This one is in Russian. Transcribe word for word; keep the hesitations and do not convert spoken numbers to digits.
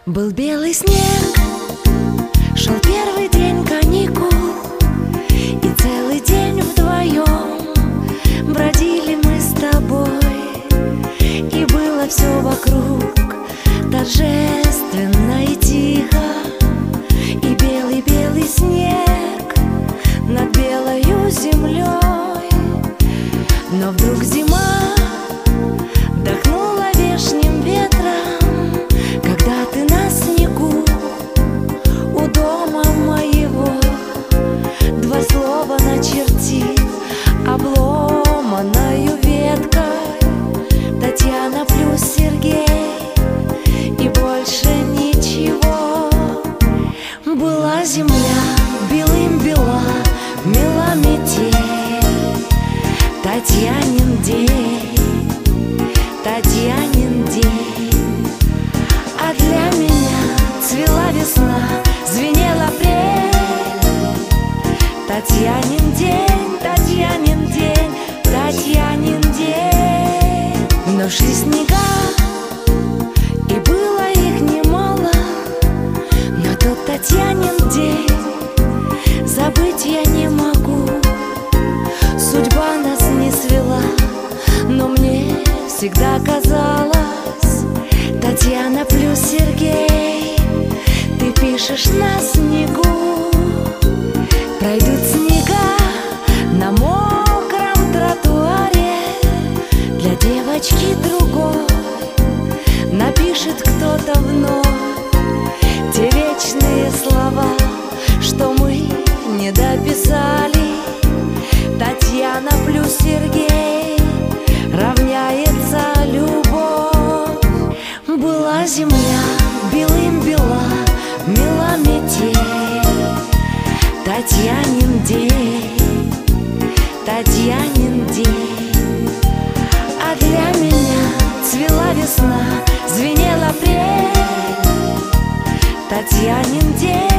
Был белый снег, шел первый день каникул, и целый день вдвоем бродили мы с тобой. И было все вокруг торжественно и тихо, и белый-белый снег над белою землей. Но вдруг зима дохнула вешним ветром, когда ты на снегу у дома моего два слова начертил обломанную веткой: Татьяна плюс Сергей, и больше ничего. Была земля белым-бела, мела метель, Татьянин день, Татьянин день. А для меня цвела весна, звенела апрель. Татьянин день, Татьянин день, Татьянин день. Но шли снега, и было их немало, но тот Татьянин день забыть я не могу. Судьба нас не свела, но мне всегда казалось: Татьяна плюс Сергей, ты пишешь на снегу. Пройдут снега на мокром тротуаре, для девочки другой напишет кто-то вновь те вечные слова, что мы не дописали. Татьяна плюс Сергей равняется любовь. Была земля белым-бела, мела метель, Татьянин день, Татьянин день. А для меня цвела весна, звенела апрель. Татьянин день.